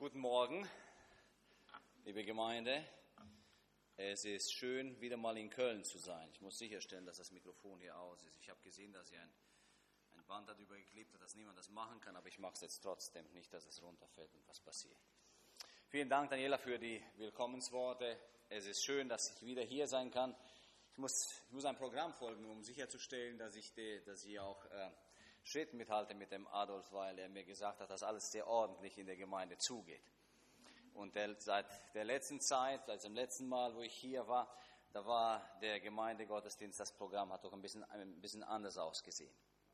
Guten Morgen, liebe Gemeinde. Es ist schön, wieder mal in Köln zu sein. Ich muss sicherstellen, dass das Mikrofon hier aus ist. Ich habe gesehen, dass ihr ein Band darüber geklebt hat, dass niemand das machen kann, aber ich mache es jetzt trotzdem, nicht, dass es runterfällt und was passiert. Vielen Dank, Daniela, für die Willkommensworte. Es ist schön, dass ich wieder hier sein kann. Ich muss ein Programm folgen, um sicherzustellen, dass ich auch Schritt mithalte mit dem Adolf, weil er mir gesagt hat, dass alles sehr ordentlich in der Gemeinde zugeht. Und seit der letzten Zeit, seit dem letzten Mal, wo ich hier war, da war der Gemeindegottesdienst, das Programm hat doch ein bisschen anders ausgesehen.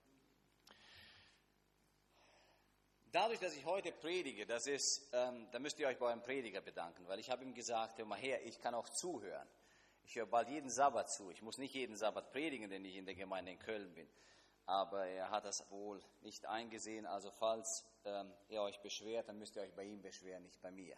Dadurch, dass ich heute predige, da müsst ihr euch bei eurem Prediger bedanken, weil ich habe ihm gesagt, hör mal her, ich kann auch zuhören. Ich höre bald jeden Sabbat zu. Ich muss nicht jeden Sabbat predigen, wenn ich in der Gemeinde in Köln bin. Aber er hat das wohl nicht eingesehen. Also falls ihr euch beschwert, dann müsst ihr euch bei ihm beschweren, nicht bei mir.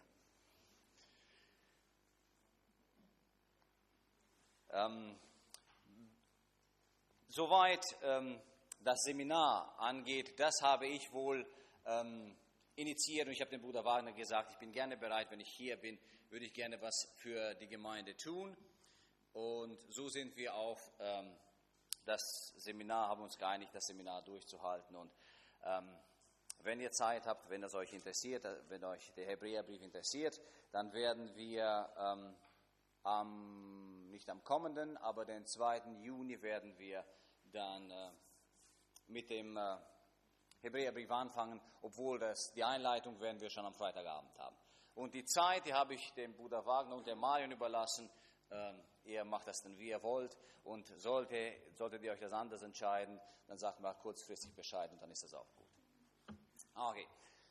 Soweit das Seminar angeht, das habe ich wohl initiiert. Und ich habe dem Bruder Wagner gesagt, ich bin gerne bereit, wenn ich hier bin, würde ich gerne was für die Gemeinde tun. Und so sind wir auf das Seminar, haben uns geeinigt, das Seminar durchzuhalten. Und wenn ihr Zeit habt, wenn das euch interessiert, wenn euch der Hebräerbrief interessiert, dann werden wir nicht am kommenden, aber den 2. Juni werden wir dann mit dem Hebräerbrief anfangen, obwohl die Einleitung werden wir schon am Freitagabend haben. Und die Zeit, die habe ich dem Bruder Wagner und dem Marion überlassen. Ihr macht das dann, wie ihr wollt, und solltet ihr euch das anders entscheiden, dann sagt mal kurzfristig Bescheid und dann ist das auch gut. Okay.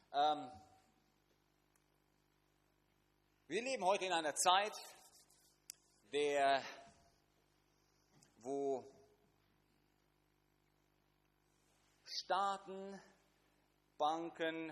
Wir leben heute in einer Zeit, wo Staaten, Banken,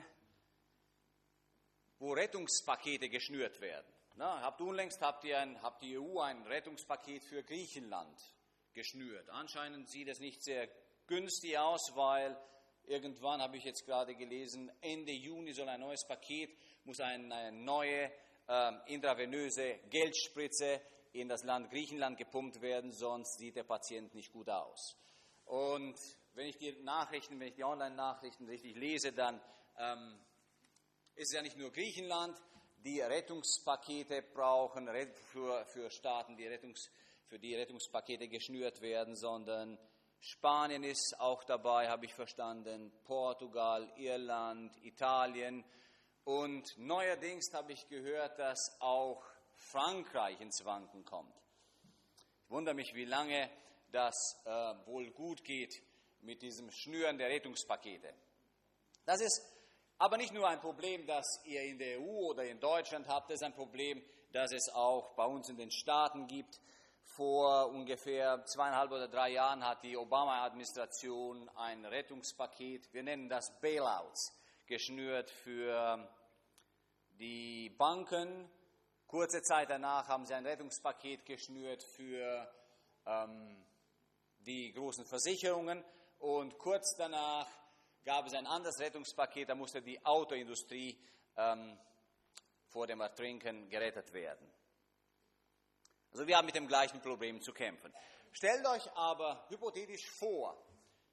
wo Rettungspakete geschnürt werden. Unlängst hat die EU ein Rettungspaket für Griechenland geschnürt. Anscheinend sieht es nicht sehr günstig aus, weil irgendwann, habe ich jetzt gerade gelesen, Ende Juni soll ein neues Paket, muss eine neue intravenöse Geldspritze in das Land Griechenland gepumpt werden, sonst sieht der Patient nicht gut aus. Und wenn ich die Online-Nachrichten richtig lese, dann ist es ja nicht nur Griechenland, die Rettungspakete brauchen, für Staaten, für die Rettungspakete geschnürt werden, sondern Spanien ist auch dabei, habe ich verstanden, Portugal, Irland, Italien. Und neuerdings habe ich gehört, dass auch Frankreich ins Wanken kommt. Ich wundere mich, wie lange das wohl gut geht mit diesem Schnüren der Rettungspakete. Das ist aber nicht nur ein Problem, das ihr in der EU oder in Deutschland habt, das ist ein Problem, das es auch bei uns in den Staaten gibt. Vor ungefähr 2,5 oder 3 Jahren hat die Obama-Administration ein Rettungspaket, wir nennen das Bailouts, geschnürt für die Banken. Kurze Zeit danach haben sie ein Rettungspaket geschnürt für die großen Versicherungen und kurz danach gab es ein anderes Rettungspaket, da musste die Autoindustrie vor dem Ertrinken gerettet werden. Also wir haben mit dem gleichen Problem zu kämpfen. Stellt euch aber hypothetisch vor,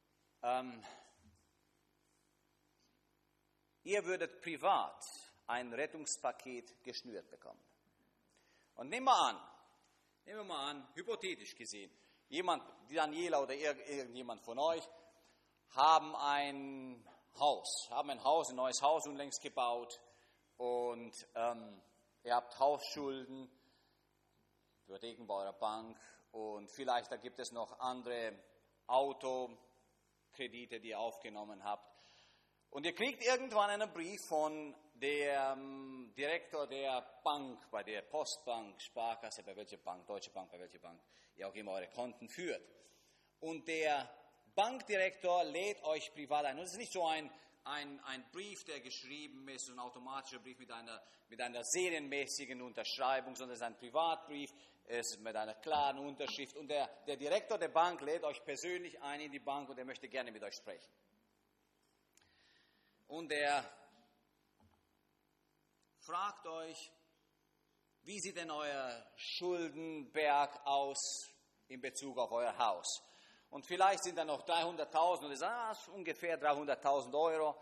ihr würdet privat ein Rettungspaket geschnürt bekommen. Und nehmen wir mal an, hypothetisch gesehen, Daniela oder irgendjemand von euch, haben ein neues Haus unlängst gebaut und ihr habt Hausschulden, Hypotheken bei eurer Bank und vielleicht da gibt es noch andere Autokredite, die ihr aufgenommen habt. Und ihr kriegt irgendwann einen Brief von dem Direktor der Bank, bei der Postbank, Sparkasse, bei welcher Bank, Deutsche Bank, bei welcher Bank ihr auch immer eure Konten führt. Und der Bankdirektor lädt euch privat ein. Und es ist nicht so ein Brief, der geschrieben ist, so ein automatischer Brief mit einer serienmäßigen Unterschreibung, sondern es ist ein Privatbrief, es ist mit einer klaren Unterschrift. Und der Direktor der Bank lädt euch persönlich ein in die Bank und er möchte gerne mit euch sprechen. Und er fragt euch, wie sieht denn euer Schuldenberg aus in Bezug auf euer Haus? Und vielleicht sind da noch 300.000 und ihr sagt, das ist ungefähr 300.000 Euro.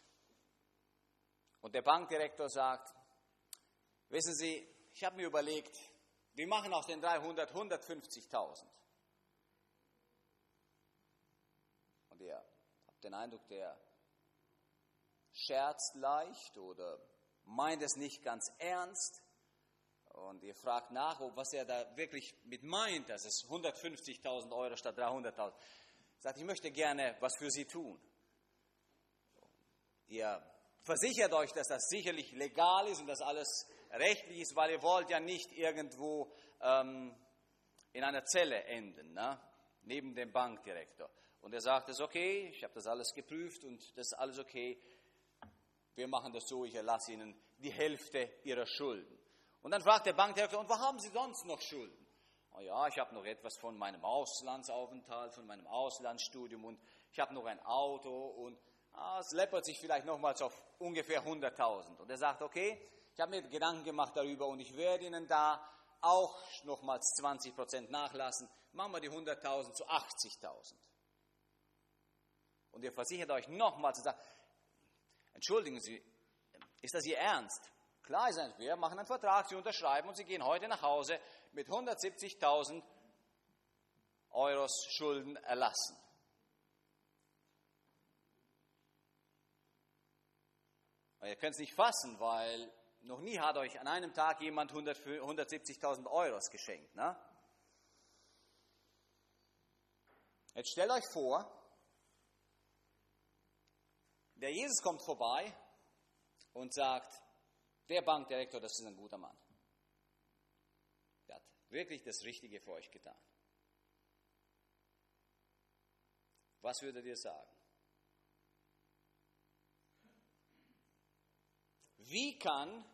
Und der Bankdirektor sagt, wissen Sie, ich habe mir überlegt, wir machen aus den 300 150.000. Und ihr habt den Eindruck, der scherzt leicht oder meint es nicht ganz ernst. Und ihr fragt nach, was er da wirklich mit meint, dass es 150.000 Euro statt 300.000. Sagt, ich möchte gerne was für Sie tun. Ihr versichert euch, dass das sicherlich legal ist und dass alles rechtlich ist, weil ihr wollt ja nicht irgendwo in einer Zelle enden, ne? Neben dem Bankdirektor. Und er sagt, es ist okay, ich habe das alles geprüft und das ist alles okay. Wir machen das so, ich erlasse Ihnen die Hälfte Ihrer Schulden. Und dann fragt der Bankdirektor, und wo haben Sie sonst noch Schulden? Oh ja, ich habe noch etwas von meinem Auslandsaufenthalt, von meinem Auslandsstudium und ich habe noch ein Auto und es läppert sich vielleicht nochmals auf ungefähr 100.000. Und er sagt, okay, ich habe mir Gedanken gemacht darüber und ich werde Ihnen da auch nochmals 20% nachlassen. Machen wir die 100.000 zu 80.000. Und ihr versichert euch nochmals und sagt, entschuldigen Sie, ist das Ihr Ernst? Klar ist es, wir machen einen Vertrag, Sie unterschreiben und Sie gehen heute nach Hause mit 170.000 Euros Schulden erlassen. Aber ihr könnt es nicht fassen, weil noch nie hat euch an einem Tag jemand 170.000 Euros geschenkt. Ne? Jetzt stellt euch vor, der Jesus kommt vorbei und sagt, der Bankdirektor, das ist ein guter Mann. Der hat wirklich das Richtige für euch getan. Was würdet ihr sagen? Wie kann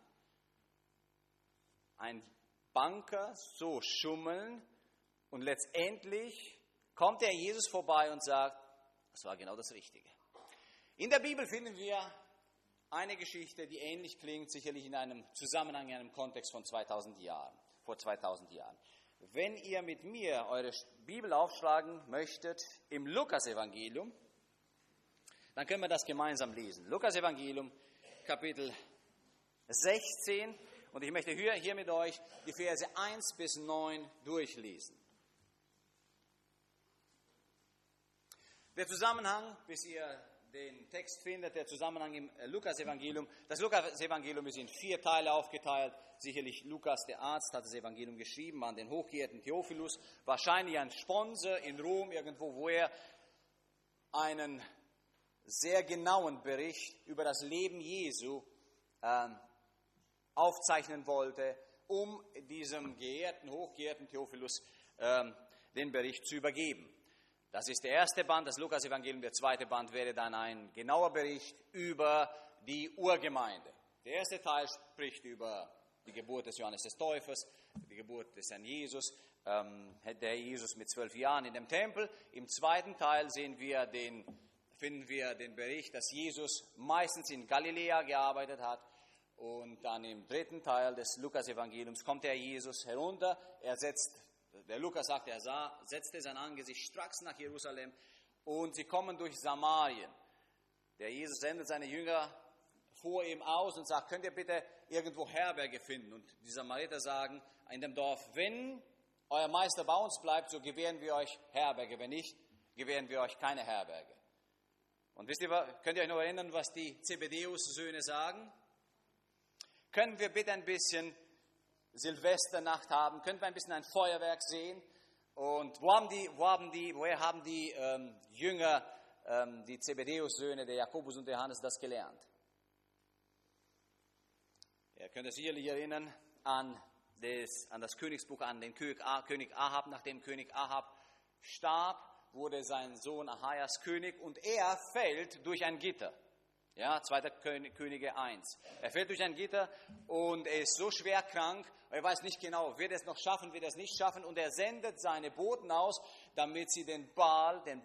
ein Banker so schummeln und letztendlich kommt der Jesus vorbei und sagt, das war genau das Richtige. In der Bibel finden wir eine Geschichte, die ähnlich klingt, sicherlich in einem Zusammenhang, in einem Kontext von 2000 Jahren, vor 2000 Jahren. Wenn ihr mit mir eure Bibel aufschlagen möchtet im Lukas-Evangelium, dann können wir das gemeinsam lesen. Lukas-Evangelium, Kapitel 16, und ich möchte hier mit euch die Verse 1 bis 9 durchlesen. Der Zusammenhang, bis ihr den Text findet, der Zusammenhang im Lukas-Evangelium. Das Lukas-Evangelium ist in 4 Teile aufgeteilt. Sicherlich Lukas, der Arzt, hat das Evangelium geschrieben an den hochgeehrten Theophilus. Wahrscheinlich ein Sponsor in Rom irgendwo, wo er einen sehr genauen Bericht über das Leben Jesu aufzeichnen wollte, um diesem hochgeehrten Theophilus den Bericht zu übergeben. Das ist der erste Band, das Lukas-Evangelium. Der zweite Band wäre dann ein genauer Bericht über die Urgemeinde. Der erste Teil spricht über die Geburt des Johannes des Täufers, die Geburt des Herrn Jesus, der Jesus mit 12 Jahren in dem Tempel. Im zweiten Teil finden wir den Bericht, dass Jesus meistens in Galiläa gearbeitet hat. Und dann im dritten Teil des Lukas-Evangeliums kommt der Jesus herunter, der Lukas sagt, setzte sein Angesicht stracks nach Jerusalem und sie kommen durch Samarien. Der Jesus sendet seine Jünger vor ihm aus und sagt, könnt ihr bitte irgendwo Herberge finden? Und die Samariter sagen in dem Dorf, wenn euer Meister bei uns bleibt, so gewähren wir euch Herberge. Wenn nicht, gewähren wir euch keine Herberge. Und könnt ihr euch noch erinnern, was die Zebedeus-Söhne sagen? Können wir bitte ein bisschen Silvesternacht haben? Können wir ein bisschen ein Feuerwerk sehen? Und woher haben die Jünger, die Zebedeus-Söhne, der Jakobus und der Johannes, das gelernt? Ihr könnt euch sicherlich erinnern an das Königsbuch, an den König Ahab. Nachdem König Ahab starb, wurde sein Sohn Achajas König und er fällt durch ein Gitter. Ja, 2. Könige 1. Er fällt durch ein Gitter und er ist so schwer krank, er weiß nicht genau, wird er es noch schaffen, wird er es nicht schaffen, und er sendet seine Boten aus, damit sie den Baal, den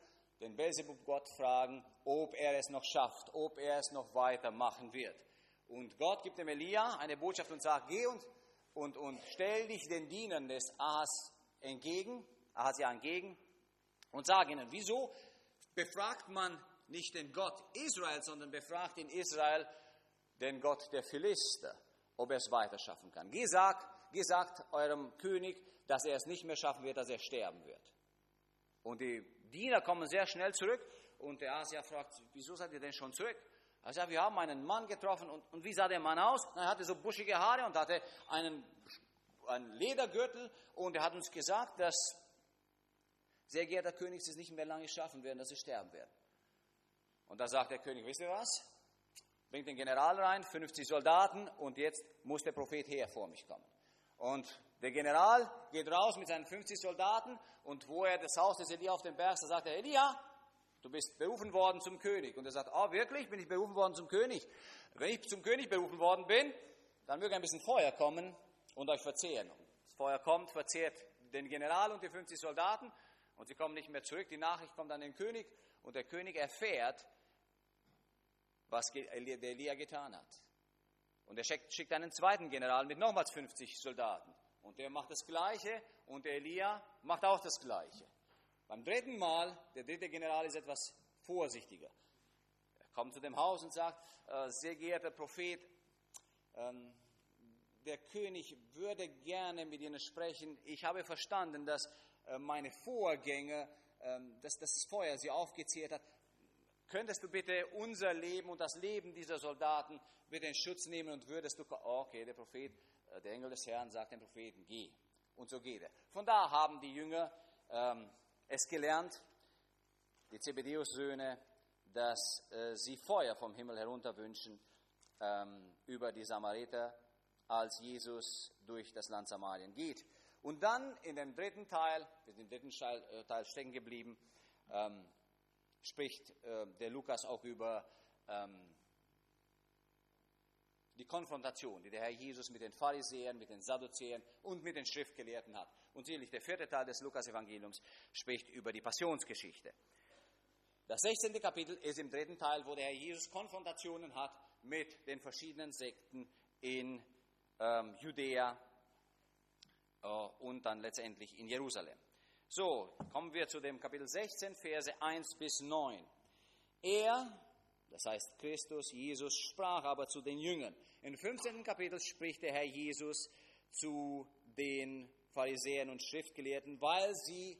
Belzebub Gott fragen, ob er es noch schafft, ob er es noch weitermachen wird. Und Gott gibt dem Elia eine Botschaft und sagt, geh und stell dich den Dienern des Ahasia entgegen und sag ihnen, wieso befragt man nicht den Gott Israel, sondern befragt in Israel den Gott der Philister, ob er es weiter schaffen kann. Gesagt eurem König, dass er es nicht mehr schaffen wird, dass er sterben wird. Und die Diener kommen sehr schnell zurück und der Ahasia fragt, wieso seid ihr denn schon zurück? Er sagt, wir haben einen Mann getroffen und wie sah der Mann aus? Er hatte so buschige Haare und hatte einen Ledergürtel und er hat uns gesagt, dass, sehr geehrter König, sie es nicht mehr lange schaffen werden, dass sie sterben werden. Und da sagt der König, wisst ihr was? Bringt den General rein, 50 Soldaten und jetzt muss der Prophet her vor mich kommen. Und der General geht raus mit seinen 50 Soldaten und wo er das Haus des Elia auf dem Berg, da sagt er, Elia, du bist berufen worden zum König. Und er sagt, oh wirklich, bin ich berufen worden zum König? Wenn ich zum König berufen worden bin, dann möge ein bisschen Feuer kommen und euch verzehren. Das Feuer kommt, verzehrt den General und die 50 Soldaten und sie kommen nicht mehr zurück. Die Nachricht kommt an den König und der König erfährt, was der Elia getan hat. Und er schickt einen zweiten General mit nochmals 50 Soldaten. Und der macht das Gleiche und der Elia macht auch das Gleiche. Beim dritten Mal, der dritte General ist etwas vorsichtiger. Er kommt zu dem Haus und sagt, sehr geehrter Prophet, der König würde gerne mit Ihnen sprechen. Ich habe verstanden, dass meine Vorgänger, dass das Feuer sie aufgezehrt hat. Könntest du bitte unser Leben und das Leben dieser Soldaten bitte in Schutz nehmen und würdest du, okay, der Prophet, der Engel des Herrn sagt dem Propheten, geh. Und so geht er. Von da haben die Jünger es gelernt, die Zebedäus-Söhne, dass sie Feuer vom Himmel herunter wünschen über die Samariter, als Jesus durch das Land Samarien geht. Und dann in dem dritten Teil, wir sind im dritten Teil stecken geblieben, spricht der Lukas auch über die Konfrontation, die der Herr Jesus mit den Pharisäern, mit den Sadduzäern und mit den Schriftgelehrten hat. Und sicherlich der vierte Teil des Lukas-Evangeliums spricht über die Passionsgeschichte. Das 16. Kapitel ist im dritten Teil, wo der Herr Jesus Konfrontationen hat mit den verschiedenen Sekten in Judäa und dann letztendlich in Jerusalem. So, kommen wir zu dem Kapitel 16, Verse 1 bis 9. Er, das heißt Christus, Jesus, sprach aber zu den Jüngern. Im 15. Kapitel spricht der Herr Jesus zu den Pharisäern und Schriftgelehrten, weil sie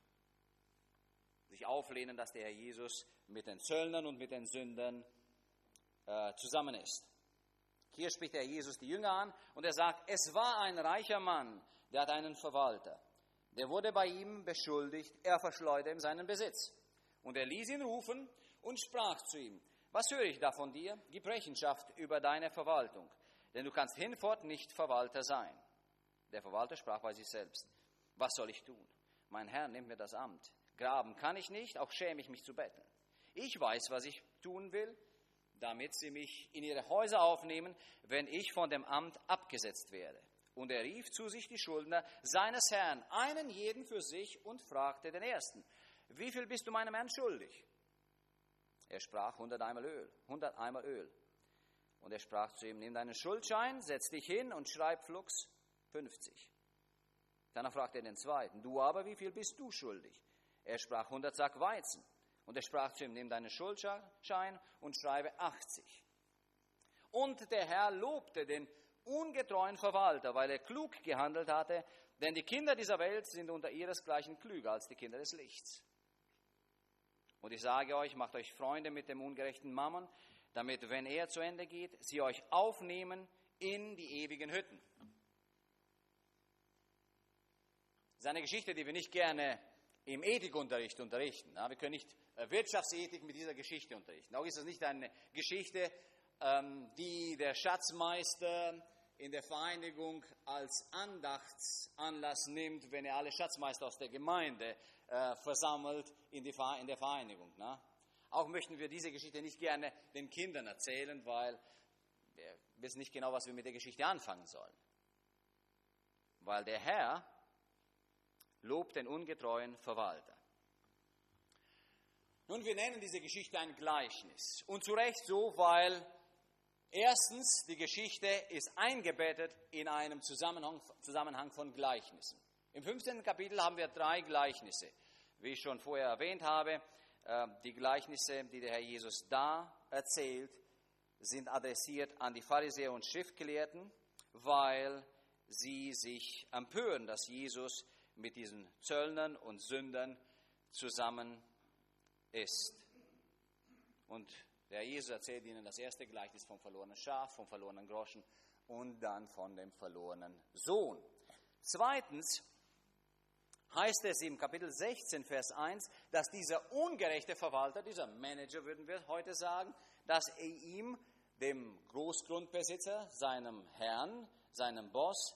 sich auflehnen, dass der Herr Jesus mit den Zöllnern und mit den Sündern zusammen ist. Hier spricht der Herr Jesus die Jünger an und er sagt, es war ein reicher Mann, der hat einen Verwalter. Der wurde bei ihm beschuldigt, er verschleuderte ihm seinen Besitz. Und er ließ ihn rufen und sprach zu ihm, was höre ich da von dir? Gib Rechenschaft über deine Verwaltung, denn du kannst hinfort nicht Verwalter sein. Der Verwalter sprach bei sich selbst, was soll ich tun? Mein Herr nimmt mir das Amt. Graben kann ich nicht, auch schäme ich mich zu betteln. Ich weiß, was ich tun will, damit sie mich in ihre Häuser aufnehmen, wenn ich von dem Amt abgesetzt werde. Und er rief zu sich die Schuldner seines Herrn, einen jeden für sich, und fragte den ersten, wie viel bist du meinem Herrn schuldig? Er sprach 100 Eimer Öl. Und er sprach zu ihm, nimm deinen Schuldschein, setz dich hin und schreib flugs 50. Danach fragte er den zweiten, du aber, wie viel bist du schuldig? Er sprach 100 Sack Weizen. Und er sprach zu ihm, nimm deinen Schuldschein und schreibe 80. Und der Herr lobte den ungetreuen Verwalter, weil er klug gehandelt hatte, denn die Kinder dieser Welt sind unter ihresgleichen klüger als die Kinder des Lichts. Und ich sage euch, macht euch Freunde mit dem ungerechten Mammon, damit, wenn er zu Ende geht, sie euch aufnehmen in die ewigen Hütten. Das ist eine Geschichte, die wir nicht gerne im Ethikunterricht unterrichten. Wir können nicht Wirtschaftsethik mit dieser Geschichte unterrichten. Auch ist es nicht eine Geschichte, die der Schatzmeister in der Vereinigung als Andachtsanlass nimmt, wenn er alle Schatzmeister aus der Gemeinde versammelt in der Vereinigung. Auch möchten wir diese Geschichte nicht gerne den Kindern erzählen, weil wir wissen nicht genau, was wir mit der Geschichte anfangen sollen. Weil der Herr lobt den ungetreuen Verwalter. Nun, wir nennen diese Geschichte ein Gleichnis. Und zu Recht so, weil Erstens, die Geschichte ist eingebettet in einem Zusammenhang von Gleichnissen. Im 15. Kapitel haben wir 3 Gleichnisse. Wie ich schon vorher erwähnt habe, die Gleichnisse, die der Herr Jesus da erzählt, sind adressiert an die Pharisäer und Schriftgelehrten, weil sie sich empören, dass Jesus mit diesen Zöllnern und Sündern zusammen ist. Und der Jesus erzählt ihnen das erste Gleichnis vom verlorenen Schaf, vom verlorenen Groschen und dann von dem verlorenen Sohn. Zweitens heißt es im Kapitel 16, Vers 1, dass dieser ungerechte Verwalter, dieser Manager, würden wir heute sagen, dass er ihm, dem Großgrundbesitzer, seinem Herrn, seinem Boss,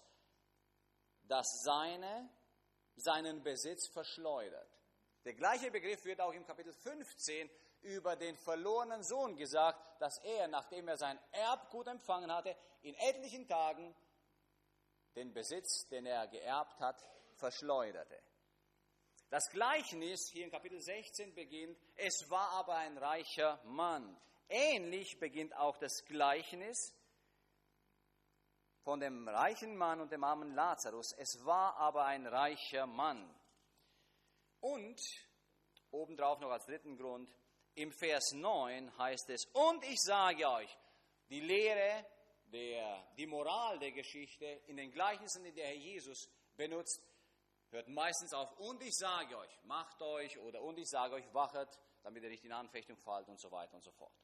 seinen Besitz verschleudert. Der gleiche Begriff wird auch im Kapitel 15 über den verlorenen Sohn gesagt, dass er, nachdem er sein Erbgut empfangen hatte, in etlichen Tagen den Besitz, den er geerbt hat, verschleuderte. Das Gleichnis hier in Kapitel 16 beginnt, es war aber ein reicher Mann. Ähnlich beginnt auch das Gleichnis von dem reichen Mann und dem armen Lazarus. Es war aber ein reicher Mann. Und obendrauf noch als dritten Grund, im Vers 9 heißt es, und ich sage euch, die Lehre, die Moral der Geschichte in den Gleichnissen, die der Herr Jesus benutzt, hört meistens auf, und ich sage euch, macht euch, oder und ich sage euch, wachet, damit ihr nicht in Anfechtung fallt und so weiter und so fort.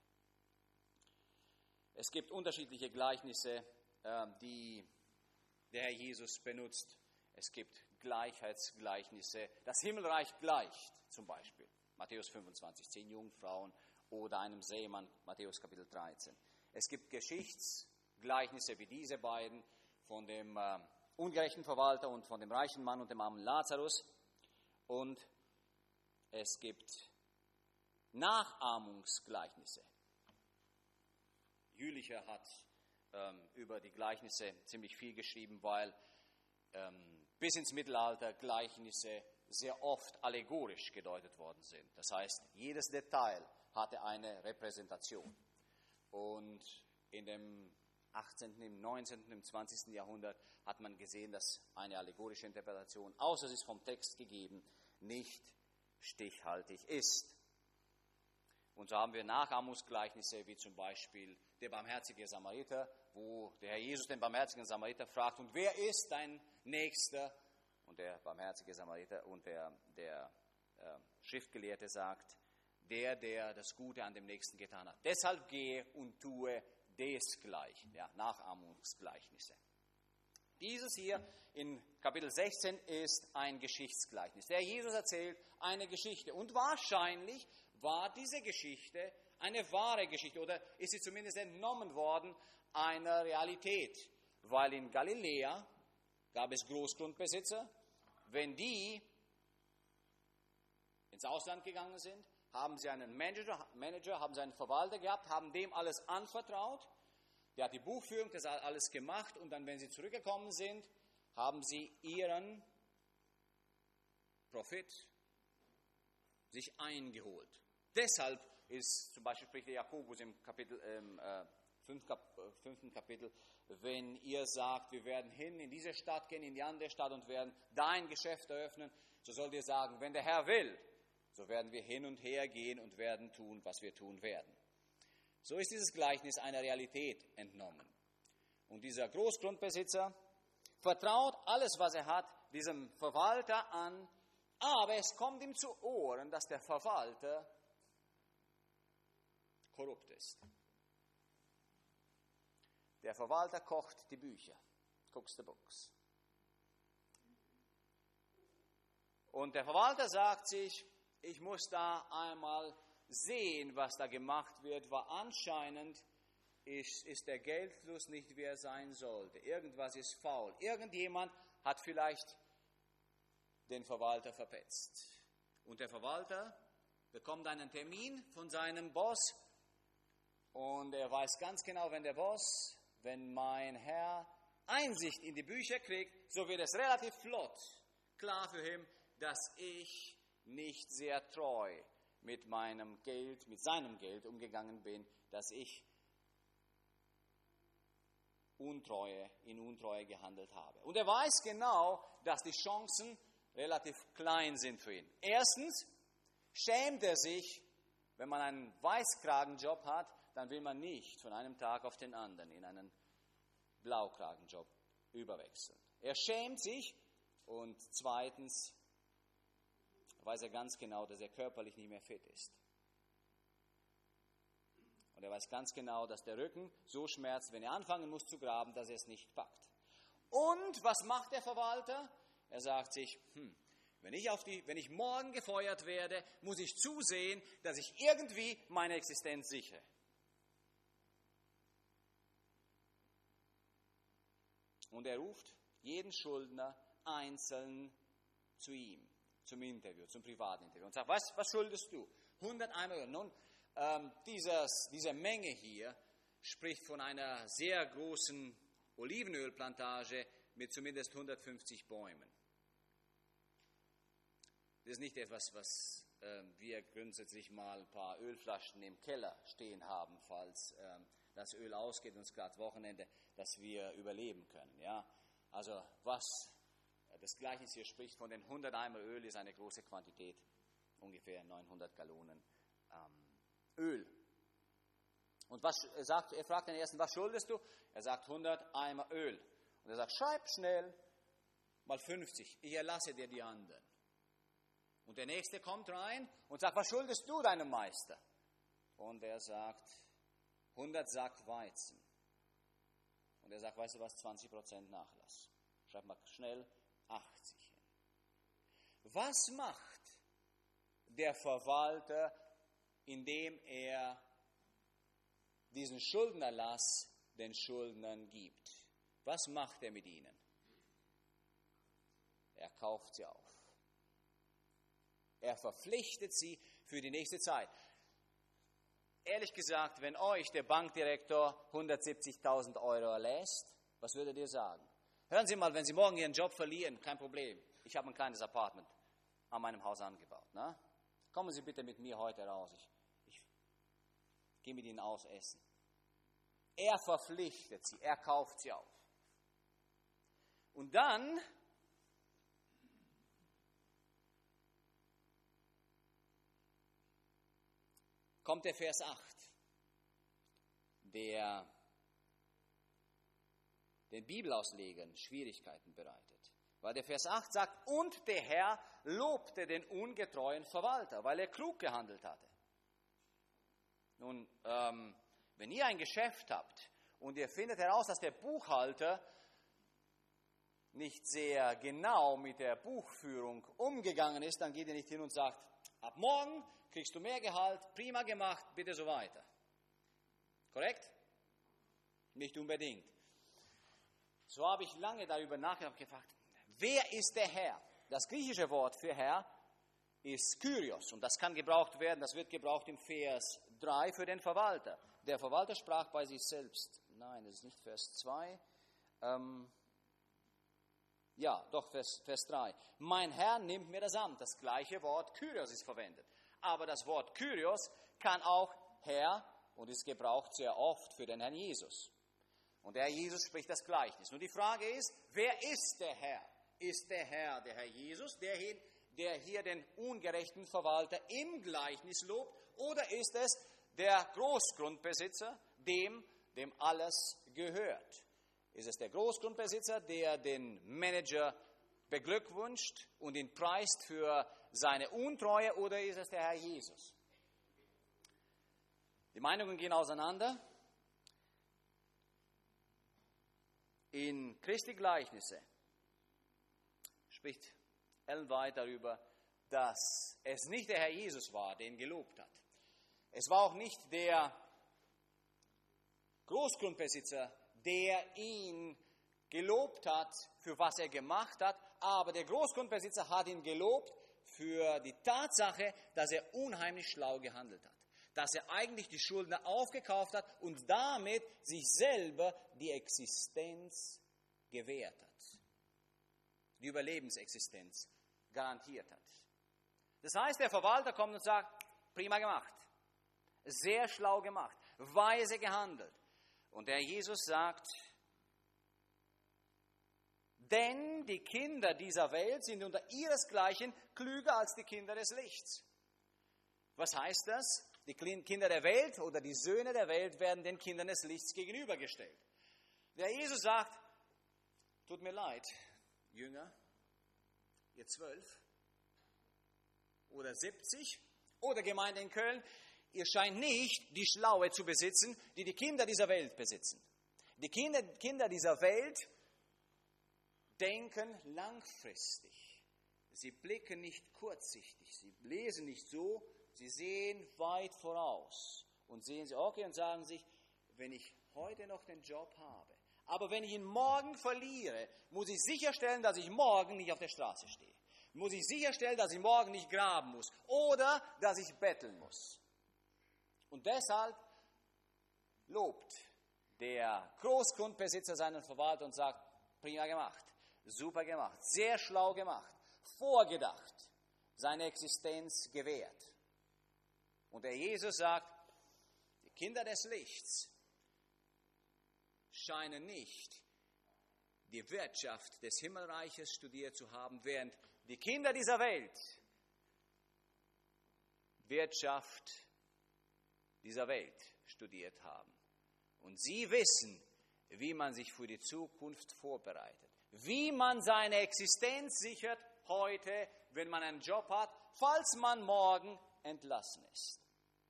Es gibt unterschiedliche Gleichnisse, die der Herr Jesus benutzt. Es gibt Gleichheitsgleichnisse. Das Himmelreich gleicht zum Beispiel. Matthäus 25, 10 Jungfrauen oder einem Seemann, Matthäus Kapitel 13. Es gibt Geschichtsgleichnisse wie diese beiden von dem ungerechten Verwalter und von dem reichen Mann und dem armen Lazarus. Und es gibt Nachahmungsgleichnisse. Jülicher hat über die Gleichnisse ziemlich viel geschrieben, weil bis ins Mittelalter Gleichnisse sehr oft allegorisch gedeutet worden sind. Das heißt, jedes Detail hatte eine Repräsentation. Und in dem 18., im 19., im 20. Jahrhundert hat man gesehen, dass eine allegorische Interpretation, außer sie ist vom Text gegeben, nicht stichhaltig ist. Und so haben wir Nachahmungsgleichnisse, wie zum Beispiel der barmherzige Samariter, wo der Herr Jesus den barmherzigen Samariter fragt, und wer ist dein Nächster? Und der barmherzige Samariter und der Schriftgelehrte sagt, der das Gute an dem Nächsten getan hat. Deshalb gehe und tue desgleichen, ja, Nachahmungsgleichnisse. Dieses hier in Kapitel 16 ist ein Geschichtsgleichnis. Der Jesus erzählt eine Geschichte und wahrscheinlich war diese Geschichte eine wahre Geschichte oder ist sie zumindest entnommen worden einer Realität, weil in Galiläa gab es Großgrundbesitzer. Wenn die ins Ausland gegangen sind, haben sie einen Manager, haben sie einen Verwalter gehabt, haben dem alles anvertraut. Der hat die Buchführung, das hat alles gemacht und dann, wenn sie zurückgekommen sind, haben sie ihren Profit sich eingeholt. Deshalb ist zum Beispiel, spricht der Jakobus im 5. Kapitel, wenn ihr sagt, wir werden hin in diese Stadt gehen, in die andere Stadt und werden da ein Geschäft eröffnen, so sollt ihr sagen, wenn der Herr will, so werden wir hin und her gehen und werden tun, was wir tun werden. So ist dieses Gleichnis einer Realität entnommen. Und dieser Großgrundbesitzer vertraut alles, was er hat, diesem Verwalter an, aber es kommt ihm zu Ohren, dass der Verwalter korrupt ist. Der Verwalter kocht die Bücher, cooks the books. Und der Verwalter sagt sich, ich muss da einmal sehen, was da gemacht wird, weil anscheinend ist der Geldfluss nicht, wie er sein sollte. Irgendwas ist faul. Irgendjemand hat vielleicht den Verwalter verpetzt. Und der Verwalter bekommt einen Termin von seinem Boss und er weiß ganz genau, wenn mein Herr Einsicht in die Bücher kriegt, so wird es relativ flott klar für ihn, dass ich nicht sehr treu mit meinem Geld, mit seinem Geld umgegangen bin, dass ich in Untreue gehandelt habe. Und er weiß genau, dass die Chancen relativ klein sind für ihn. Erstens schämt er sich, wenn man einen Weißkragenjob hat, dann will man nicht von einem Tag auf den anderen in einen Blaukragenjob überwechseln. Er schämt sich und zweitens weiß er ganz genau, dass er körperlich nicht mehr fit ist. Und er weiß ganz genau, dass der Rücken so schmerzt, wenn er anfangen muss zu graben, dass er es nicht packt. Und was macht der Verwalter? Er sagt sich, wenn ich morgen gefeuert werde, muss ich zusehen, dass ich irgendwie meine Existenz sichere. Und er ruft jeden Schuldner einzeln zu ihm, zum Interview, zum Privatinterview und sagt, was schuldest du? 100 Eimer Öl. Nun, diese Menge hier spricht von einer sehr großen Olivenölplantage mit zumindest 150 Bäumen. Das ist nicht etwas, was wir grundsätzlich mal ein paar Ölflaschen im Keller stehen haben, falls das Öl ausgeht und es gerade Wochenende, dass wir überleben können. Ja? Also das Gleichnis hier spricht von den 100 Eimer Öl, ist eine große Quantität, ungefähr 900 Gallonen Öl. Und er fragt den ersten, was schuldest du? Er sagt 100 Eimer Öl. Und er sagt, schreib schnell mal 50, ich erlasse dir die anderen. Und der nächste kommt rein und sagt, was schuldest du deinem Meister? Und er sagt, 100 Sack Weizen. Und er sagt, weißt du was, 20% Nachlass. Schreib mal schnell 80 hin. Was macht der Verwalter, indem er diesen Schuldenerlass den Schuldnern gibt? Was macht er mit ihnen? Er kauft sie auf. Er verpflichtet sie für die nächste Zeit. Ehrlich gesagt, wenn euch der Bankdirektor 170.000 Euro erlässt, was würdet ihr sagen? Hören Sie mal, wenn Sie morgen Ihren Job verlieren, kein Problem. Ich habe ein kleines Apartment an meinem Haus angebaut. Ne? Kommen Sie bitte mit mir heute raus. Ich gehe mit Ihnen aus essen. Er verpflichtet sie, er kauft sie auf. Und dann kommt der Vers 8, der den Bibelauslegern Schwierigkeiten bereitet. Weil der Vers 8 sagt, und der Herr lobte den ungetreuen Verwalter, weil er klug gehandelt hatte. Nun, wenn ihr ein Geschäft habt und ihr findet heraus, dass der Buchhalter nicht sehr genau mit der Buchführung umgegangen ist, dann geht ihr nicht hin und sagt, ab morgen kriegst du mehr Gehalt, prima gemacht, bitte so weiter. Korrekt? Nicht unbedingt. So habe ich lange darüber nachgedacht und gefragt, wer ist der Herr? Das griechische Wort für Herr ist Kyrios und das kann gebraucht werden, das wird gebraucht im Vers 3 für den Verwalter. Der Verwalter sprach bei sich selbst. Nein, das ist nicht Vers 2. Ja, doch, Vers 3. Mein Herr nimmt mir das Amt. Das gleiche Wort Kyrios ist verwendet. Aber das Wort Kyrios kann auch Herr und ist gebraucht sehr oft für den Herrn Jesus. Und der Herr Jesus spricht das Gleichnis. Nun die Frage ist, wer ist der Herr? Ist der Herr Jesus, der hier den ungerechten Verwalter im Gleichnis lobt? Oder ist es der Großgrundbesitzer, dem alles gehört? Ist es der Großgrundbesitzer, der den Manager beglückwünscht und ihn preist für seine Untreue, oder ist es der Herr Jesus? Die Meinungen gehen auseinander. In Christi Gleichnisse spricht Ellen White darüber, dass es nicht der Herr Jesus war, der ihn gelobt hat. Es war auch nicht der Großgrundbesitzer, der ihn gelobt hat, für was er gemacht hat, aber der Großgrundbesitzer hat ihn gelobt für die Tatsache, dass er unheimlich schlau gehandelt hat. Dass er eigentlich die Schuldner aufgekauft hat und damit sich selber die Existenz gewährt hat. Die Überlebensexistenz garantiert hat. Das heißt, der Verwalter kommt und sagt, prima gemacht, sehr schlau gemacht, weise gehandelt. Und der Jesus sagt, Denn die Kinder dieser Welt sind unter ihresgleichen klüger als die Kinder des Lichts. Was heißt das? Die Kinder der Welt oder die Söhne der Welt werden den Kindern des Lichts gegenübergestellt. Der Jesus sagt, tut mir leid, Jünger, ihr 12 oder 70 oder Gemeinde in Köln, ihr scheint nicht die Schlaue zu besitzen, die die Kinder dieser Welt besitzen. Die Kinder dieser Welt denken langfristig. Sie blicken nicht kurzsichtig, sie lesen nicht so, sie sehen weit voraus und sehen sie, okay, und sagen sich, wenn ich heute noch den Job habe, aber wenn ich ihn morgen verliere, muss ich sicherstellen, dass ich morgen nicht auf der Straße stehe. Muss ich sicherstellen, dass ich morgen nicht graben muss oder dass ich betteln muss. Und deshalb lobt der Großgrundbesitzer seinen Verwalter und sagt, prima gemacht, super gemacht, sehr schlau gemacht, vorgedacht, seine Existenz gewährt. Und der Jesus sagt, die Kinder des Lichts scheinen nicht die Wirtschaft des Himmelreiches studiert zu haben, während die Kinder dieser Welt Wirtschaft dieser Welt studiert haben. Und sie wissen, wie man sich für die Zukunft vorbereitet, wie man seine Existenz sichert heute, wenn man einen Job hat, falls man morgen entlassen ist.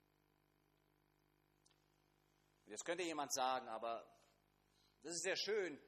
Jetzt könnte jemand sagen, aber das ist sehr schön.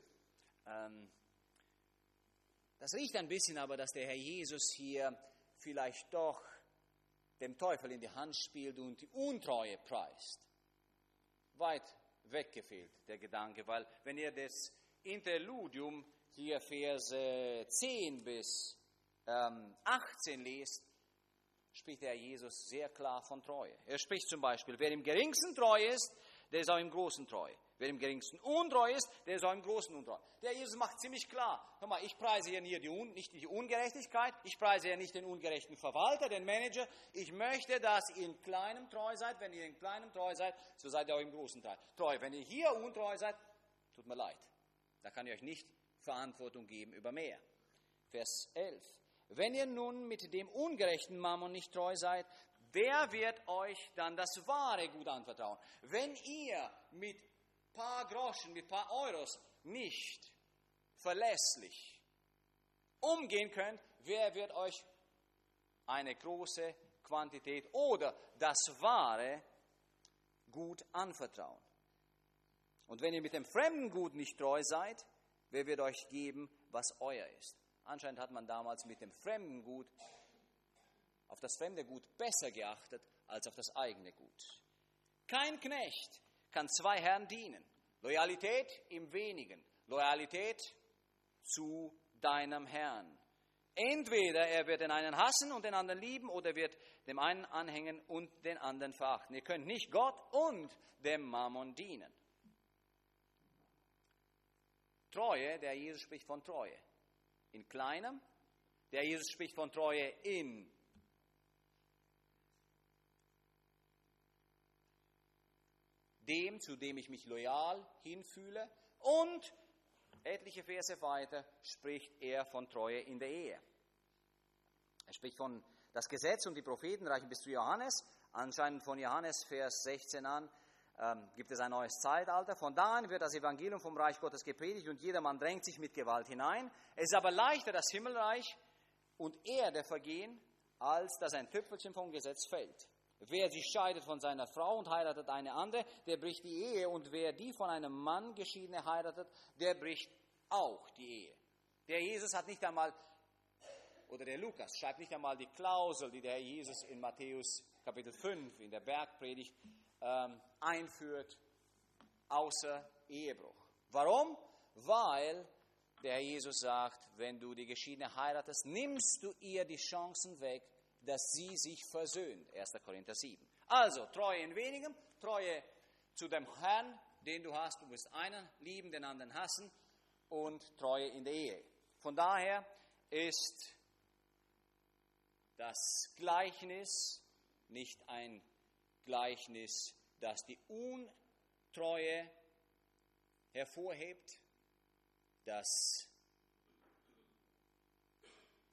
Das riecht ein bisschen aber, dass der Herr Jesus hier vielleicht doch dem Teufel in die Hand spielt und die Untreue preist. Weit weggefehlt der Gedanke, weil wenn ihr das Interludium hier Verse 10 bis 18 lest, spricht der Herr Jesus sehr klar von Treue. Er spricht zum Beispiel, wer im Geringsten treu ist, der ist auch im Großen treu. Wer im Geringsten untreu ist, der ist auch im Großen untreu. Der Jesus macht ziemlich klar, hör mal, ich preise hier nicht die Ungerechtigkeit, ich preise hier nicht den ungerechten Verwalter, den Manager. Ich möchte, dass ihr in Kleinem treu seid. Wenn ihr in Kleinem treu seid, so seid ihr auch im Großen treu. Wenn ihr hier untreu seid, tut mir leid. Da kann ich euch nicht Verantwortung geben über mehr. Vers 11. Wenn ihr nun mit dem ungerechten Mammon nicht treu seid, wer wird euch dann das wahre Gut anvertrauen? Wenn ihr mit paar Groschen, mit paar Euros nicht verlässlich umgehen könnt, wer wird euch eine große Quantität oder das wahre Gut anvertrauen? Und wenn ihr mit dem fremden Gut nicht treu seid, wer wird euch geben, was euer ist? Anscheinend hat man damals mit dem fremden Gut, auf das fremde Gut besser geachtet als auf das eigene Gut. Kein Knecht kann zwei Herren dienen. Loyalität im Wenigen, Loyalität zu deinem Herrn. Entweder er wird den einen hassen und den anderen lieben oder wird dem einen anhängen und den anderen verachten. Ihr könnt nicht Gott und dem Mammon dienen. Treue, der Jesus spricht von Treue in Kleinem, der Jesus spricht von Treue in dem, zu dem ich mich loyal hinfühle, und etliche Verse weiter spricht er von Treue in der Ehe. Er spricht von das Gesetz und die Propheten reichen bis zu Johannes. Anscheinend von Johannes, Vers 16 an, gibt es ein neues Zeitalter. Von da an wird das Evangelium vom Reich Gottes gepredigt und jedermann drängt sich mit Gewalt hinein. Es ist aber leichter das Himmelreich und Erde vergehen, als dass ein Tüpfelchen vom Gesetz fällt. Wer sich scheidet von seiner Frau und heiratet eine andere, der bricht die Ehe. Und wer die von einem Mann geschiedene heiratet, der bricht auch die Ehe. Der Jesus hat nicht einmal, oder der Lukas schreibt nicht einmal die Klausel, die der Herr Jesus in Matthäus Kapitel 5 in der Bergpredigt einführt, außer Ehebruch. Warum? Weil der Herr Jesus sagt, wenn du die Geschiedene heiratest, nimmst du ihr die Chancen weg, dass sie sich versöhnt. 1. Korinther 7. Also, Treue in wenigem, Treue zu dem Herrn, den du hast. Du musst einen lieben, den anderen hassen, und Treue in der Ehe. Von daher ist das Gleichnis nicht ein Gleichnis, das die Untreue hervorhebt. Das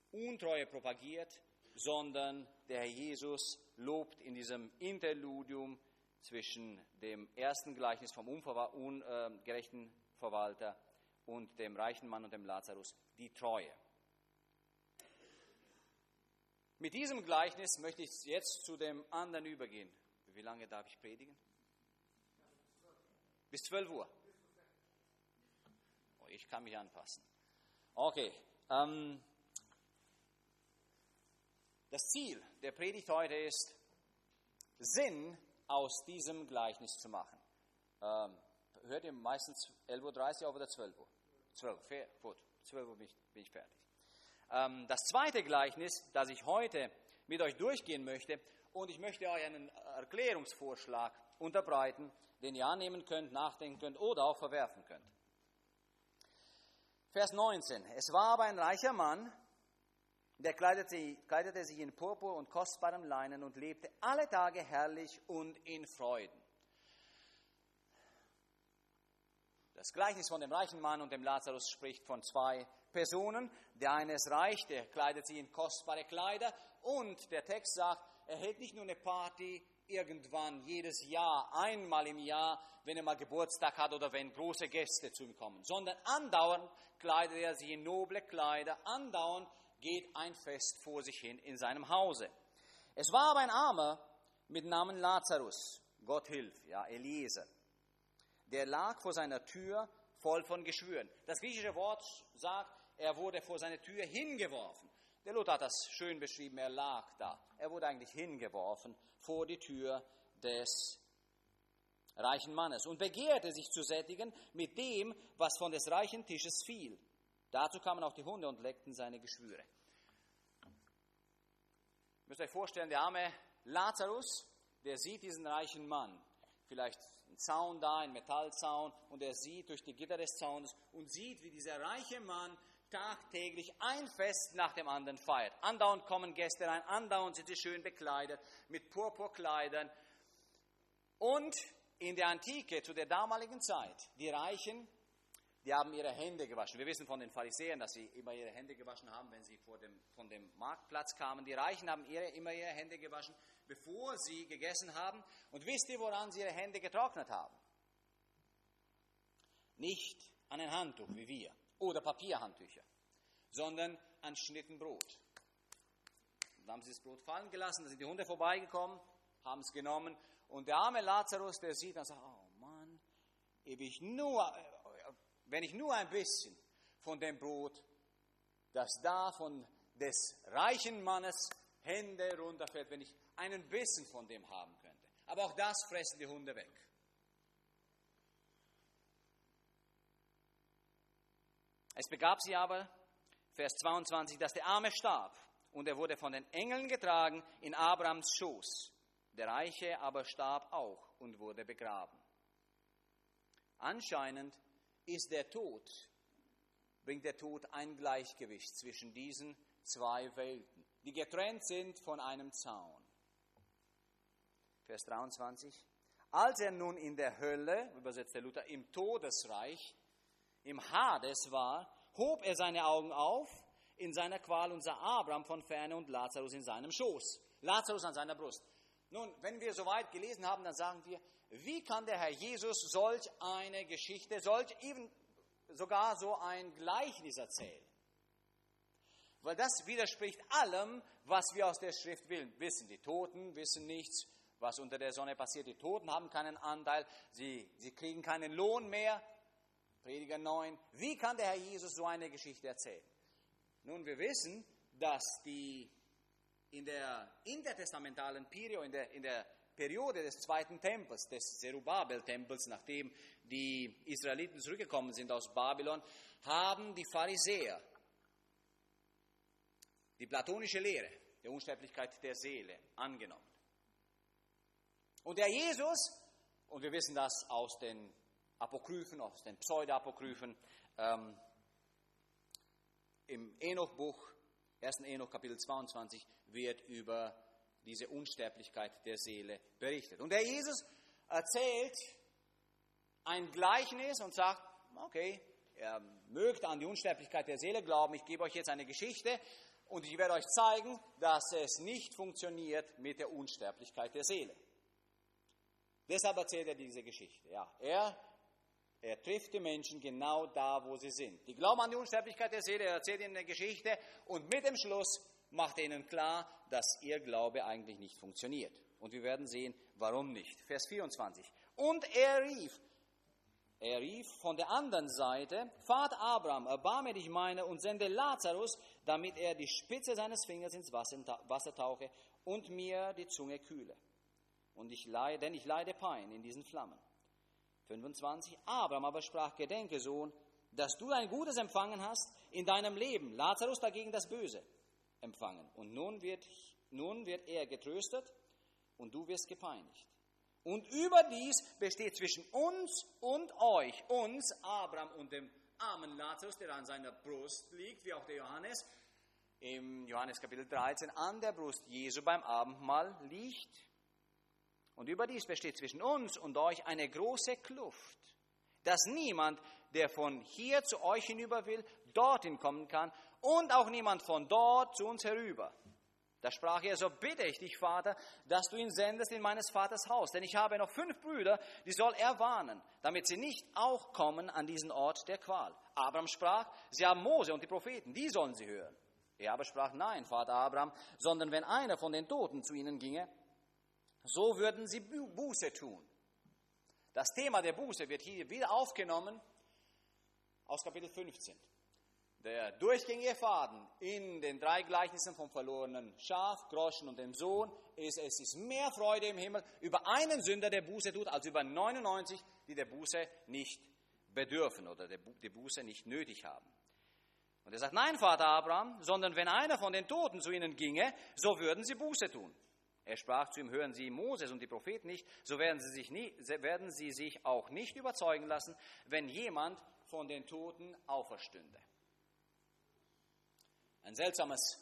Untreue propagiert, sondern der Herr Jesus lobt in diesem Interludium zwischen dem ersten Gleichnis vom ungerechten Verwalter und dem reichen Mann und dem Lazarus die Treue. Mit diesem Gleichnis möchte ich jetzt zu dem anderen übergehen. Wie lange darf ich predigen? Bis 12 Uhr. Oh, ich kann mich anpassen. Okay. Das Ziel der Predigt heute ist, Sinn aus diesem Gleichnis zu machen. Hört ihr meistens 11.30 Uhr auf oder 12 Uhr? 12 Uhr, fair, gut. 12 Uhr bin ich fertig. Das zweite Gleichnis, das ich heute mit euch durchgehen möchte, und ich möchte euch einen Erklärungsvorschlag unterbreiten, den ihr annehmen könnt, nachdenken könnt oder auch verwerfen könnt. Vers 19. Es war aber ein reicher Mann, der kleidete sich in Purpur und kostbarem Leinen und lebte alle Tage herrlich und in Freuden. Das Gleichnis von dem reichen Mann und dem Lazarus spricht von zwei Personen. Der eine ist reich, der kleidet sich in kostbare Kleider, und der Text sagt, er hält nicht nur eine Party irgendwann jedes Jahr, einmal im Jahr, wenn er mal Geburtstag hat oder wenn große Gäste zu ihm kommen, sondern andauernd kleidet er sich in noble Kleider, andauernd geht ein Fest vor sich hin in seinem Hause. Es war aber ein Armer mit Namen Lazarus, Gott hilf, ja, Eliezer, der lag vor seiner Tür voll von Geschwüren. Das griechische Wort sagt, er wurde vor seine Tür hingeworfen. Der Luther hat das schön beschrieben, er lag da. Er wurde eigentlich hingeworfen vor die Tür des reichen Mannes und begehrte sich zu sättigen mit dem, was von des reichen Tisches fiel. Dazu kamen auch die Hunde und leckten seine Geschwüre. Ihr müsst euch vorstellen, der arme Lazarus, der sieht diesen reichen Mann, vielleicht ein Zaun da, ein Metallzaun, und er sieht durch die Gitter des Zaunes und sieht, wie dieser reiche Mann tagtäglich ein Fest nach dem anderen feiert. Andauernd kommen Gäste rein, andauernd sind sie schön bekleidet mit Purpurkleidern. Und in der Antike, zu der damaligen Zeit, die Reichen, die haben ihre Hände gewaschen. Wir wissen von den Pharisäern, dass sie immer ihre Hände gewaschen haben, wenn sie von dem Marktplatz kamen. Die Reichen haben immer ihre Hände gewaschen, bevor sie gegessen haben. Und wisst ihr, woran sie ihre Hände getrocknet haben? Nicht an ein Handtuch wie wir oder Papierhandtücher, sondern an Schnitten Brot. Und dann haben sie das Brot fallen gelassen, da sind die Hunde vorbeigekommen, haben es genommen. Und der arme Lazarus, der sieht und sagt, oh Mann, wenn ich nur ein bisschen von dem Brot, das da von des reichen Mannes Hände runterfällt, wenn ich einen Bissen von dem haben könnte. Aber auch das fressen die Hunde weg. Es begab sich aber, Vers 22, dass der Arme starb, und er wurde von den Engeln getragen in Abrahams Schoß. Der Reiche aber starb auch und wurde begraben. Anscheinend bringt der Tod ein Gleichgewicht zwischen diesen zwei Welten, die getrennt sind von einem Zaun. Vers 23. Als er nun in der Hölle, übersetzt der Luther, im Todesreich, im Hades war, hob er seine Augen auf in seiner Qual und sah Abraham von ferne und Lazarus in seinem Schoß. Lazarus an seiner Brust. Nun, wenn wir soweit gelesen haben, dann sagen wir, wie kann der Herr Jesus solch eine Geschichte, sogar so ein Gleichnis erzählen? Weil das widerspricht allem, was wir aus der Schrift wissen. Die Toten wissen nichts, was unter der Sonne passiert. Die Toten haben keinen Anteil, sie kriegen keinen Lohn mehr. Prediger 9. Wie kann der Herr Jesus so eine Geschichte erzählen? Nun, wir wissen, dass in der intertestamentalen Periode, in der Periode des zweiten Tempels, des Zerubabel-Tempels, nachdem die Israeliten zurückgekommen sind aus Babylon, haben die Pharisäer die platonische Lehre der Unsterblichkeit der Seele angenommen. Und der Jesus, und wir wissen das aus den Apokryphen, aus den Pseudo-Apokryphen, im Enoch-Buch, 1. Enoch, Kapitel 22, wird über diese Unsterblichkeit der Seele berichtet. Und der Jesus erzählt ein Gleichnis und sagt, okay, ihr mögt an die Unsterblichkeit der Seele glauben, ich gebe euch jetzt eine Geschichte, und ich werde euch zeigen, dass es nicht funktioniert mit der Unsterblichkeit der Seele. Deshalb erzählt er diese Geschichte. Ja, er trifft die Menschen genau da, wo sie sind. Die glauben an die Unsterblichkeit der Seele, er erzählt ihnen eine Geschichte und mit dem Schluss macht er ihnen klar, dass ihr Glaube eigentlich nicht funktioniert. Und wir werden sehen, warum nicht. Vers 24. Und er rief von der anderen Seite, Vater Abraham, erbarme dich meiner und sende Lazarus, damit er die Spitze seines Fingers ins Wasser tauche und mir die Zunge kühle. Denn ich leide Pein in diesen Flammen. 25. Abraham aber sprach, gedenke, Sohn, dass du ein Gutes empfangen hast in deinem Leben, Lazarus dagegen das Böse empfangen. Und nun wird er getröstet und du wirst gepeinigt. Und überdies besteht zwischen uns und euch, uns, Abraham und dem armen Lazarus, der an seiner Brust liegt, wie auch der Johannes, im Johannes Kapitel 13, an der Brust Jesu beim Abendmahl liegt. Und überdies besteht zwischen uns und euch eine große Kluft, dass niemand, der von hier zu euch hinüber will, dorthin kommen kann und auch niemand von dort zu uns herüber. Da sprach er, so bitte ich dich, Vater, dass du ihn sendest in meines Vaters Haus, denn ich habe noch 5 Brüder, die soll er warnen, damit sie nicht auch kommen an diesen Ort der Qual. Abraham sprach, sie haben Mose und die Propheten, die sollen sie hören. Er aber sprach, nein, Vater Abraham, sondern wenn einer von den Toten zu ihnen ginge, so würden sie Buße tun. Das Thema der Buße wird hier wieder aufgenommen aus Kapitel 15. Der durchgängige Faden in den 3 Gleichnissen vom verlorenen Schaf, Groschen und dem Sohn ist, es ist mehr Freude im Himmel über einen Sünder, der Buße tut, als über 99, die der Buße nicht bedürfen oder die Buße nicht nötig haben. Und er sagt, nein, Vater Abraham, sondern wenn einer von den Toten zu ihnen ginge, so würden sie Buße tun. Er sprach zu ihm, hören Sie Moses und die Propheten nicht, so werden sie sich auch nicht überzeugen lassen, wenn jemand von den Toten auferstünde. Ein seltsames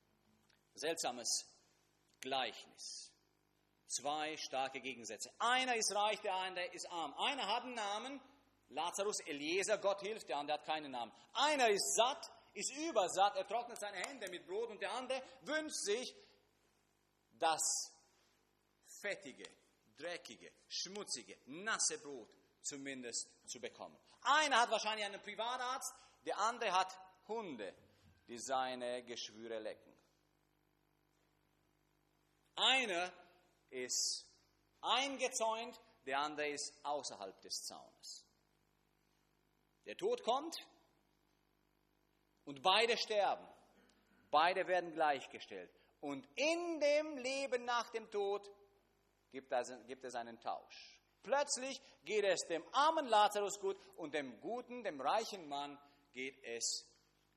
Gleichnis. 2 starke Gegensätze. Einer ist reich, der andere ist arm. Einer hat einen Namen, Lazarus, Eliezer, Gott hilft, der andere hat keinen Namen. Einer ist satt, ist übersatt, er trocknet seine Hände mit Brot und der andere wünscht sich das fettige, dreckige, schmutzige, nasse Brot zumindest zu bekommen. Einer hat wahrscheinlich einen Privatarzt, der andere hat Hunde, die seine Geschwüre lecken. Einer ist eingezäunt, der andere ist außerhalb des Zaunes. Der Tod kommt und beide sterben. Beide werden gleichgestellt. Und in dem Leben nach dem Tod gibt es einen Tausch. Plötzlich geht es dem armen Lazarus gut und dem guten, dem reichen Mann geht es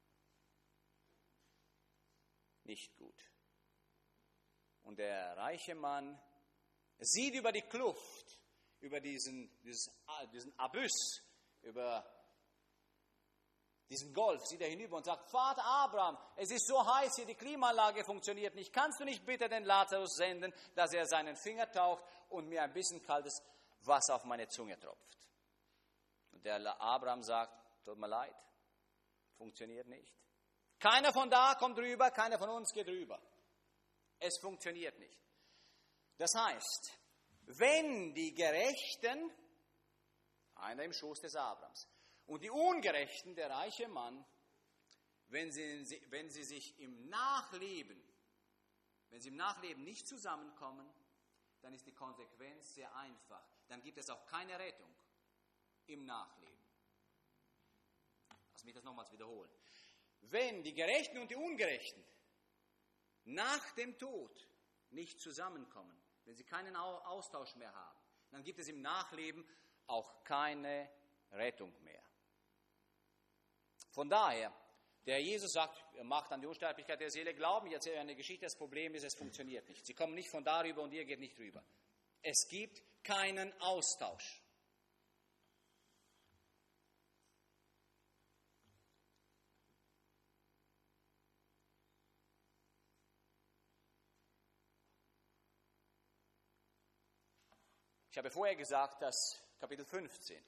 nicht gut. Und der reiche Mann sieht über die Kluft, über diesen Abyss, über diesen Golf, sieht er hinüber und sagt, Vater Abraham, es ist so heiß hier, die Klimaanlage funktioniert nicht. Kannst du nicht bitte den Lazarus senden, dass er seinen Finger taucht und mir ein bisschen kaltes Wasser auf meine Zunge tropft? Und der Abraham sagt, tut mir leid, funktioniert nicht. Keiner von da kommt rüber, keiner von uns geht rüber. Es funktioniert nicht. Das heißt, wenn die Gerechten, einer im Schoß des Abrahams, und die Ungerechten, der reiche Mann, wenn sie im Nachleben nicht zusammenkommen, dann ist die Konsequenz sehr einfach. Dann gibt es auch keine Rettung im Nachleben. Lass mich das nochmals wiederholen. Wenn die Gerechten und die Ungerechten nach dem Tod nicht zusammenkommen, wenn sie keinen Austausch mehr haben, dann gibt es im Nachleben auch keine Rettung mehr. Von daher, der Jesus sagt, er macht an die Unsterblichkeit der Seele Glauben, ich erzähle eine Geschichte, das Problem ist, es funktioniert nicht. Sie kommen nicht von darüber und ihr geht nicht rüber. Es gibt keinen Austausch. Ich habe vorher gesagt, dass Kapitel 15,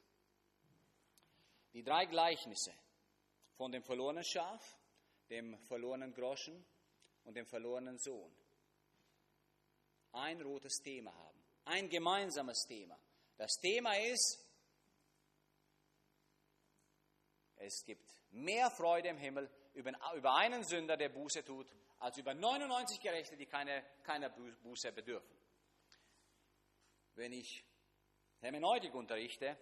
die 3 Gleichnisse von dem verlorenen Schaf, dem verlorenen Groschen und dem verlorenen Sohn ein rotes Thema haben, ein gemeinsames Thema. Das Thema ist, es gibt mehr Freude im Himmel über einen Sünder, der Buße tut, als über 99 Gerechte, die keiner Buße bedürfen. Wenn ich Hermeneutik unterrichte,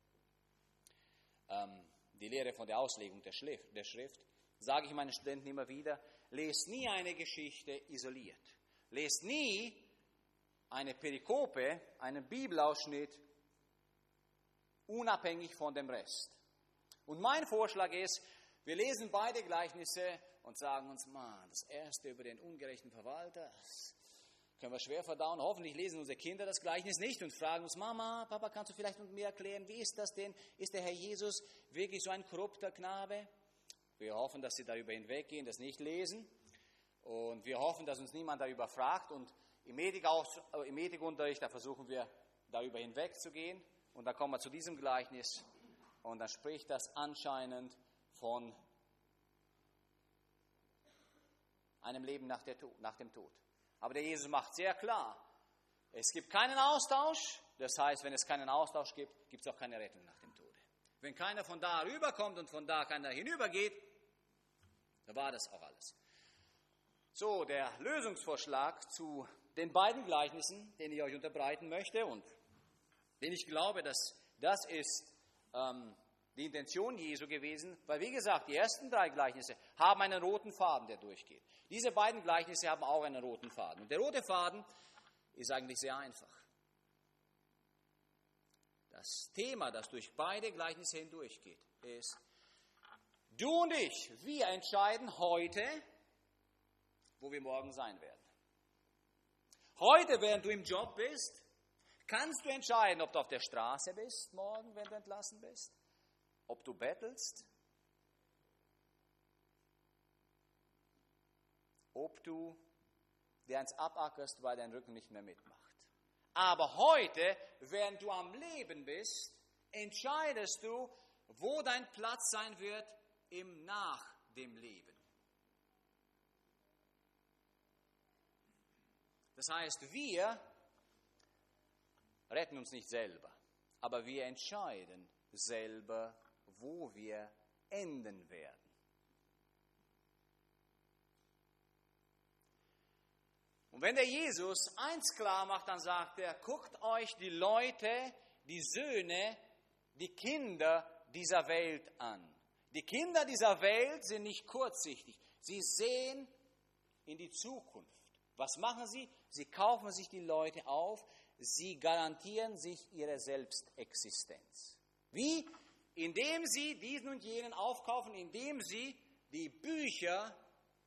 die Lehre von der Auslegung der Schrift, sage ich meinen Studenten immer wieder, lest nie eine Geschichte isoliert. Lest nie eine Perikope, einen Bibelausschnitt, unabhängig von dem Rest. Und mein Vorschlag ist, wir lesen beide Gleichnisse und sagen uns, das erste über den ungerechten Verwalter, das können wir schwer verdauen. Hoffentlich lesen unsere Kinder das Gleichnis nicht und fragen uns, Mama, Papa, kannst du vielleicht mit mir erklären, wie ist das denn? Ist der Herr Jesus wirklich so ein korrupter Knabe? Wir hoffen, dass sie darüber hinweggehen, das nicht lesen. Und wir hoffen, dass uns niemand darüber fragt. Und im Ethikunterricht, da versuchen wir, darüber hinwegzugehen. Und dann kommen wir zu diesem Gleichnis. Und dann spricht das anscheinend von einem Leben nach dem Tod. Aber der Jesus macht sehr klar, es gibt keinen Austausch. Das heißt, wenn es keinen Austausch gibt, gibt es auch keine Rettung nach dem Tode. Wenn keiner von da rüberkommt und von da keiner hinübergeht, dann war das auch alles. So, der Lösungsvorschlag zu den beiden Gleichnissen, den ich euch unterbreiten möchte und den ich glaube, dass das ist die Intention Jesu gewesen, weil wie gesagt, die ersten 3 Gleichnisse haben einen roten Faden, der durchgeht. Diese beiden Gleichnisse haben auch einen roten Faden. Und der rote Faden ist eigentlich sehr einfach. Das Thema, das durch beide Gleichnisse hindurchgeht, ist, du und ich, wir entscheiden heute, wo wir morgen sein werden. Heute, während du im Job bist, kannst du entscheiden, ob du auf der Straße bist, morgen, wenn du entlassen bist, ob du bettelst, ob du dir eins abackerst, weil dein Rücken nicht mehr mitmacht. Aber heute, während du am Leben bist, entscheidest du, wo dein Platz sein wird im Nach dem Leben. Das heißt, wir retten uns nicht selber, aber wir entscheiden selber, wo wir enden werden. Und wenn der Jesus eins klar macht, dann sagt er, guckt euch die Leute, die Söhne, die Kinder dieser Welt an. Die Kinder dieser Welt sind nicht kurzsichtig. Sie sehen in die Zukunft. Was machen sie? Sie kaufen sich die Leute auf. Sie garantieren sich ihre Selbstexistenz. Wie? Indem sie diesen und jenen aufkaufen, indem sie die Bücher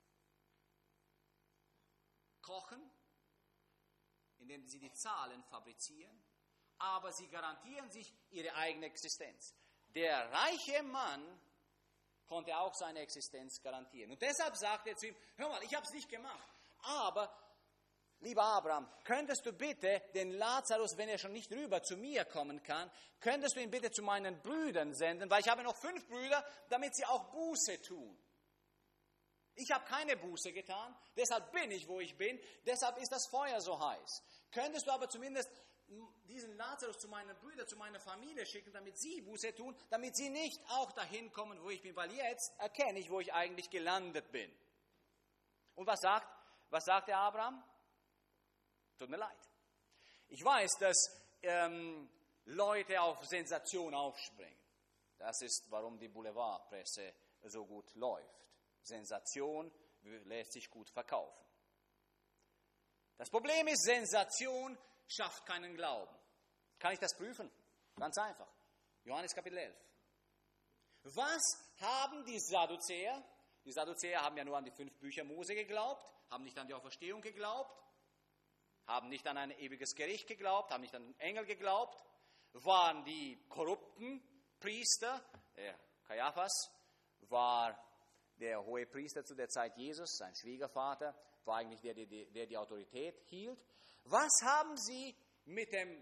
kochen, indem sie die Zahlen fabrizieren, aber sie garantieren sich ihre eigene Existenz. Der reiche Mann konnte auch seine Existenz garantieren. Und deshalb sagt er zu ihm, hör mal, ich habe es nicht gemacht, aber lieber Abraham, könntest du bitte den Lazarus, wenn er schon nicht rüber zu mir kommen kann, könntest du ihn bitte zu meinen Brüdern senden, weil ich habe noch 5 Brüder, damit sie auch Buße tun. Ich habe keine Buße getan, deshalb bin ich, wo ich bin, deshalb ist das Feuer so heiß. Könntest du aber zumindest diesen Lazarus zu meinen Brüdern, zu meiner Familie schicken, damit sie Buße tun, damit sie nicht auch dahin kommen, wo ich bin, weil jetzt erkenne ich, wo ich eigentlich gelandet bin. Und was sagt der Abraham? Tut mir leid. Ich weiß, dass Leute auf Sensation aufspringen. Das ist, warum die Boulevardpresse so gut läuft. Sensation lässt sich gut verkaufen. Das Problem ist, Sensation schafft keinen Glauben. Kann ich das prüfen? Ganz einfach. Johannes Kapitel 11. Was haben die Sadduzäer? Die Sadduzäer haben ja nur an die 5 Bücher Mose geglaubt, haben nicht an die Auferstehung geglaubt, haben nicht an ein ewiges Gericht geglaubt, haben nicht an den Engel geglaubt, waren die korrupten Priester. Kaiaphas war der hohe Priester zu der Zeit Jesus, sein Schwiegervater, war eigentlich der die Autorität hielt. Was haben sie mit dem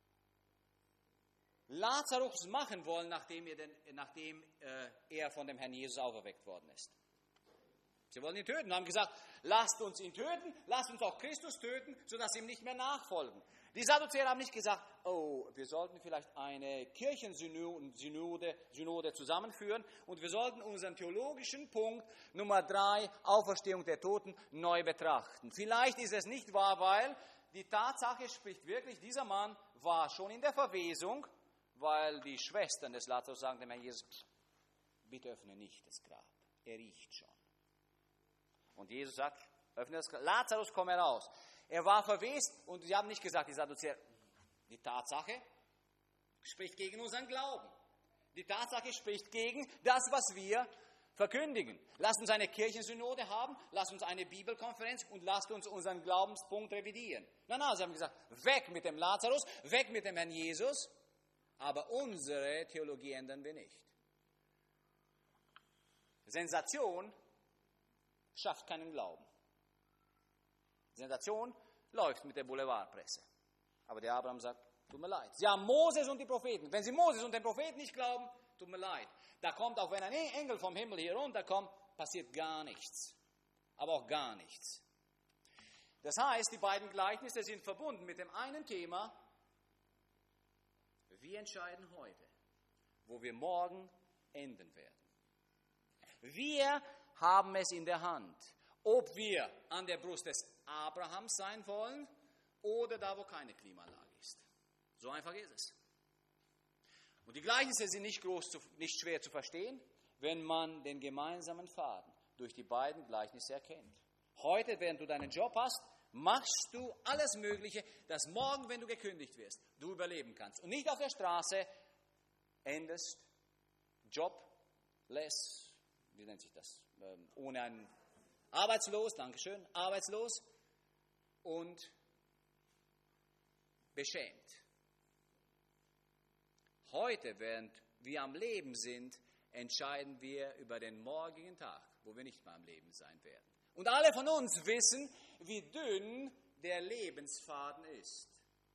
Lazarus machen wollen, nachdem er von dem Herrn Jesus auferweckt worden ist? Sie wollten ihn töten und haben gesagt, lasst uns ihn töten, lasst uns auch Christus töten, sodass sie ihm nicht mehr nachfolgen. Die Sadduzäer haben nicht gesagt, oh, wir sollten vielleicht eine Kirchensynode zusammenführen und wir sollten unseren theologischen Punkt Nummer 3, Auferstehung der Toten, neu betrachten. Vielleicht ist es nicht wahr, weil die Tatsache spricht wirklich, dieser Mann war schon in der Verwesung, weil die Schwestern des Lazarus sagen dem Herrn Jesus, bitte öffne nicht das Grab, er riecht schon. Und Jesus sagt, öffne das Grab, Lazarus, komm heraus. Er war verwest und sie haben nicht gesagt, die Sadduzäer, die Tatsache spricht gegen unseren Glauben. Die Tatsache spricht gegen das, was wir verkündigen. Lasst uns eine Kirchensynode haben, lasst uns eine Bibelkonferenz und lasst uns unseren Glaubenspunkt revidieren. Nein, sie haben gesagt, weg mit dem Lazarus, weg mit dem Herrn Jesus, aber unsere Theologie ändern wir nicht. Sensation schafft keinen Glauben. Sensation läuft mit der Boulevardpresse. Aber der Abraham sagt, tut mir leid. Sie haben Moses und die Propheten. Wenn Sie Moses und den Propheten nicht glauben, tut mir leid. Da kommt, auch wenn ein Engel vom Himmel hier runterkommt, passiert gar nichts. Aber auch gar nichts. Das heißt, die beiden Gleichnisse sind verbunden mit dem einen Thema, wir entscheiden heute, wo wir morgen enden werden. Wir haben es in der Hand, ob wir an der Brust des Abrahams sein wollen oder da, wo keine Klimaanlage ist. So einfach ist es. Und die Gleichnisse sind nicht schwer zu verstehen, wenn man den gemeinsamen Faden durch die beiden Gleichnisse erkennt. Heute, während du deinen Job hast, machst du alles Mögliche, dass morgen, wenn du gekündigt wirst, du überleben kannst. Und nicht auf der Straße endest jobless, wie nennt sich das, ohne einen arbeitslos, Dankeschön, arbeitslos und beschämt. Heute, während wir am Leben sind, entscheiden wir über den morgigen Tag, wo wir nicht mehr am Leben sein werden. Und alle von uns wissen, wie dünn der Lebensfaden ist.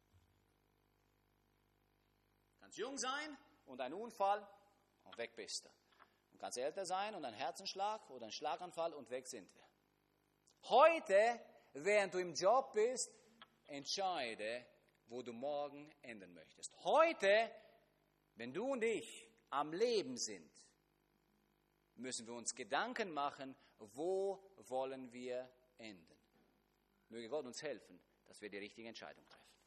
Du kannst jung sein und ein Unfall und weg bist du. Du kannst älter sein und ein Herzenschlag oder ein Schlaganfall und weg sind wir. Heute, während du im Job bist, entscheide, wo du morgen enden möchtest. Heute, wenn du und ich am Leben sind, müssen wir uns Gedanken machen, wo wollen wir enden. Möge Gott uns helfen, dass wir die richtige Entscheidung treffen.